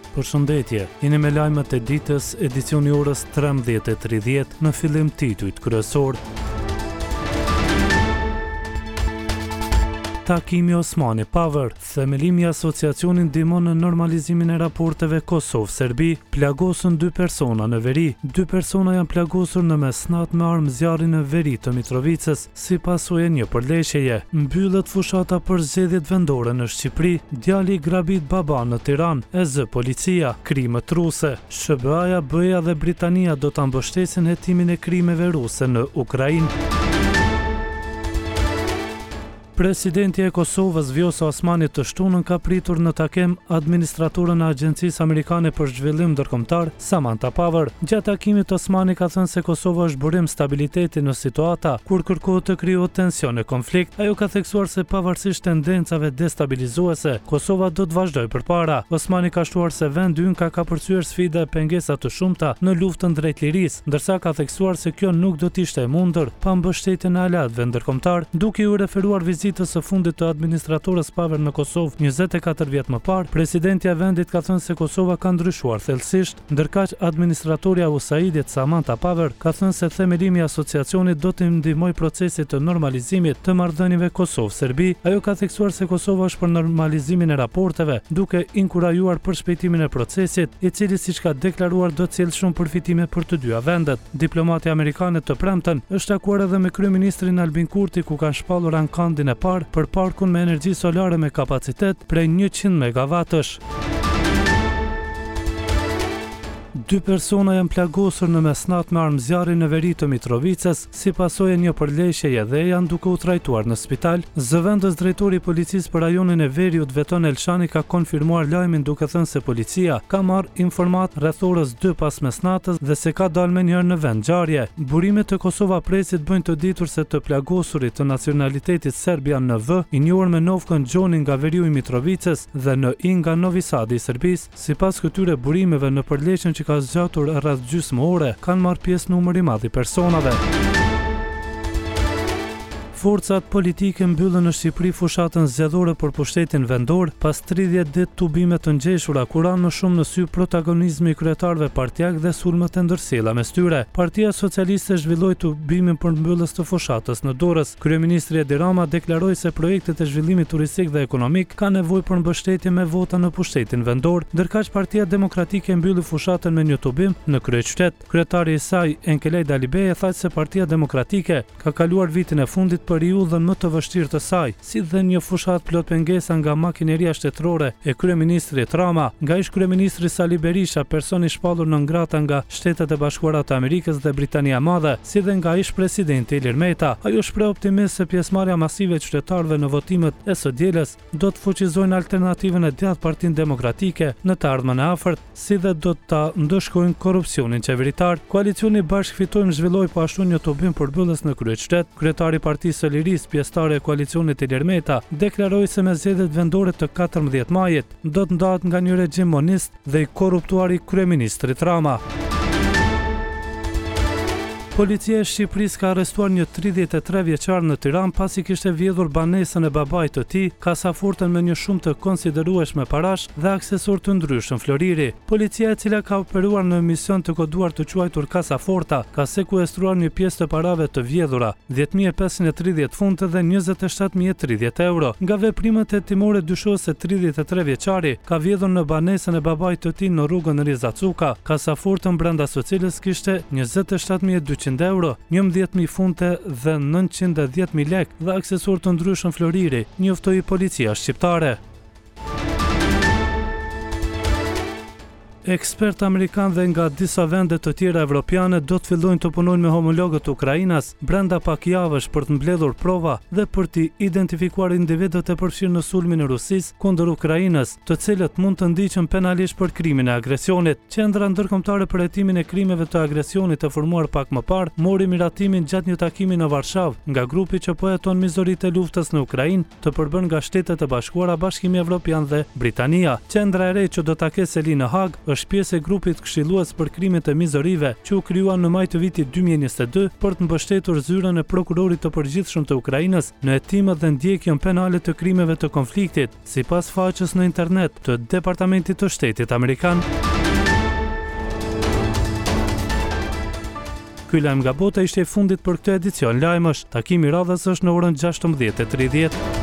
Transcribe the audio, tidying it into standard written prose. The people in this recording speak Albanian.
Përshëndetje, jeni me lajmet e ditës, edicioni orës 13:30 në fillim titujt kryesor. Takimi Osmani Paver, themelimi i asociacionin ndihmon në normalizimin e raporteve Kosovë-Serbi, plagosën 2 persona në veri. 2 persona janë plagosur në mesnat me armë zjarri në veri të Mitrovicës, si pasojë e një përleshjeje. Mbyllet fushata për zgjedhjet vendore në Shqipëri, djali i grabit baba në Tiranë, e zë policia, krimet ruse. SBA-ja, BE-ja dhe Britania do ta mbështesin hetimin e krimeve ruse në Ukrainë. Presidenti e Kosovës Vjosa Osmani të shtunën ka pritur në takim administratorën e Agjencisë Amerikane për Zhvillim Ndërkombëtar, Samantha Power. Gjatë takimit Osmani ka thënë se Kosova është burim stabiliteti në situata kur kërkohet të krijohet tension e konflikt. Ajo ka theksuar se pavarësisht tendencave destabilizuese, Kosova do të vazhdojë përpara. Osmani ka shtuar se vendi ynë ka kapërcyer sfida e pengesa të shumta në luftën drejt lirisë, ndërsa ka theksuar se kjo nuk do të ishte e mundur pa mbështetjen e aleatëve ndërkombëtar, duke u referuar vizitës së fundit të administratorës Paver në Kosovë 24 vjet më parë. Presidenti i vendit ka thënë se Kosova ka ndryshuar thellësisht, ndërkaq administratorja e USAID-it Samantha Power ka thënë se themelimi i asociacionit do të ndihmojë procesit të normalizimit të marrëdhënieve Kosovë-Serbi. Ajo ka theksuar se Kosova është për normalizimin e raporteve, duke inkurajuar përshpejtimin e procesit, i cili siç ka deklaruar do të sjellë shumë përfitime për të dyja vendet. Diplomati amerikanë të premten është takuar edhe me kryeministrin Albin Kurti, ku kanë shpallur ankandin e parë për parkun me energji solare me kapacitet prej 100 megawatësh. 2 persona janë plagosur në mesnat me armë zjarri në veri të Mitrovicës, si pasojë e një përleshjeje dhe janë duke u trajtuar në spital. Zëvendës drejtori i policisë për rajonin e Veriut Veton Elshani ka konfirmuar lajmin duke thënë se policia ka marrë informat rreth orës 2 pas mesnatës dhe se ka dalë menjëherë në vend ngjarje. Burimet të Kosova Presit bëjnë të ditur se të plagosurit të nacionalitetit serbian në V, i njohur me novkën Gjoni nga Veriu i Mitrovicës dhe në I nga Novi Sadi i Serbisë. Sipas këtyre burimeve në përleshjen që ka zgjatur rreth gjysmë ore, kanë marrë pjesë numër i madh i personave. Forcat politike mbyllën në Shqipëri fushatën zgjedhore për pushtetin vendor pas 30 ditë tubime të ngjeshura, kur kanë më shumë në sy protagonizmi i kryetarëve partijak dhe sulmet e ndërsjella mes tyre. Partia Socialiste zhvilloi tubimin për mbylljes të fushatës në Durrës. Kryeministri Edi Rama deklaroi se projektet e zhvillimit turistik dhe ekonomik kanë nevojë për mbështetje me vota në pushtetin vendor, ndërkaq Partia Demokratike mbylli fushatën me një tubim në kryeqytet. Kryetari i saj, Enkelej Dalibeje, tha se Partia Demokratike ka kaluar vitin e fundit periudhën më të vështirë të saj, si dhe një fushat plot pengesa nga makineria shtetërore e kryeministrit Rama, nga ish kryeministri Sali Berisha, person i shpallur në ngrata nga Shtetet e Bashkuara të Amerikës dhe Britania e Madhe, si dhe nga ish presidenti Ilir Meta. Ajo shpreh optimizëm se pjesëmarrja masive e qytetarëve në votimet e së dielës do të fuqizojnë alternativën e djathtë Partinë Demokratike në të ardhmen e afërt, si dhe do ta ndëshkojnë korrupsionin qeveritar. Koalicioni Bashkë Fitojmë zhvilloi po ashtu një tubim për mbylljes në kryeqytet. Kryetari i Partisë së Lirisë, pjesëtare e koalicionit Ilir Meta, deklaroi se me zgjedhjet vendore të 14 majit do të ndahet nga një regjim monist dhe i korruptuar i kryeministrit Rama. Policia e Shqipërisë ka arrestuar një 33 vjeçar në Tiranë pasi kishte vjedhur banesën e babait të tij, kasafortën me një shumë të konsiderueshme parash dhe aksesor të ndryshëm floriri. Policia, e cila ka operuar në mision të koduar të quajtur kasaforta, ka sekuestruar një pjesë të parave të vjedhura, 10.530 funte dhe 27.030 euro. Nga veprimet hetimore dyshohet se 33 vjeçari ka vjedhur në banesën e babait të tij në rrugën Riza Cuka, kasafortën brenda së cilës kishte 27.200 euro, 11.000 funte dhe 910.000 lek dhe aksesor të ndryshëm floriri, njoftoi policia shqiptare. Ekspertë amerikanë dhe nga disa vende të tjera evropiane do të fillojnë të punojnë me homologët e Ukrainës brenda pak javësh për të mbledhur prova dhe për të identifikuar individët e përfshirë në sulmin e Rusisë kundër Ukrainës, të cilët mund të ndiqen penalisht për krimin e agresionit. Qendra ndërkombëtare për hetimin e krimeve të agresionit e formuar pak më parë mori miratimin gjatë një takimi në Varshavë nga grupi që po heton mizoritë e luftës në Ukrainë, të përbërë nga Shtetet e Bashkuara, Bashkimi Evropian dhe Britania. Qendra e re që do ta ketë seli në Hag është pjesë e grupit këshillues për krimet e mizorive që u krijuan në maj të vitit 2022 për të mbështetur zyrën e prokurorit të përgjithshëm të Ukrainës në hetimet dhe ndjekjen penale të krimeve të konfliktit, sipas faqes në internet të Departamentit të Shtetit Amerikan. Ky lajm nga bota ishte i fundit për këtë edicion lajmësh. Takimi radhës është në orën 16:30.